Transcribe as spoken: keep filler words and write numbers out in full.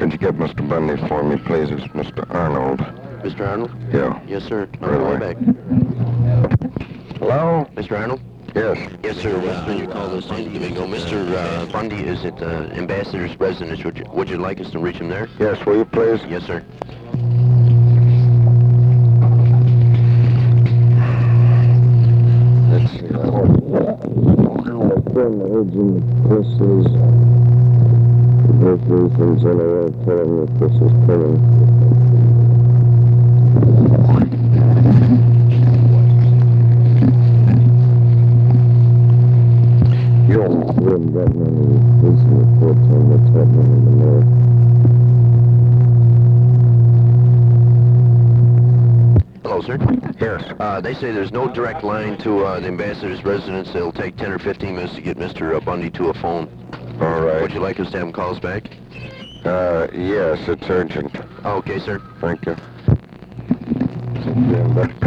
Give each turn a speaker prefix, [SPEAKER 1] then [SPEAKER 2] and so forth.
[SPEAKER 1] Could you get Mister Bundy for me, please? It's Mister Arnold.
[SPEAKER 2] Mister Arnold?
[SPEAKER 1] Yeah.
[SPEAKER 2] Yes, sir. I'll
[SPEAKER 1] Right
[SPEAKER 2] call
[SPEAKER 1] away.
[SPEAKER 2] back.
[SPEAKER 1] Hello?
[SPEAKER 2] Mister Arnold?
[SPEAKER 1] Yes.
[SPEAKER 2] Yes, sir. Uh, you called us Sandy Domingo. Mister Uh, Bundy is at the Ambassador's residence. Would you, would you like us to reach him there?
[SPEAKER 1] Yes, will you please?
[SPEAKER 2] Yes, sir.
[SPEAKER 1] Let's see. Negotiations in a row, telling me this is coming. You don't win that many police reports on what's happening in the north.
[SPEAKER 2] Hello, sir.
[SPEAKER 1] Yes.
[SPEAKER 2] Uh, they say there's no direct line to uh, the Ambassador's residence. It'll take ten or fifteen minutes to get Mister Bundy to a phone.
[SPEAKER 1] All right.
[SPEAKER 2] Would you like us to have him call us back?
[SPEAKER 1] Uh, yes, it's urgent.
[SPEAKER 2] Okay, sir.
[SPEAKER 1] Thank you.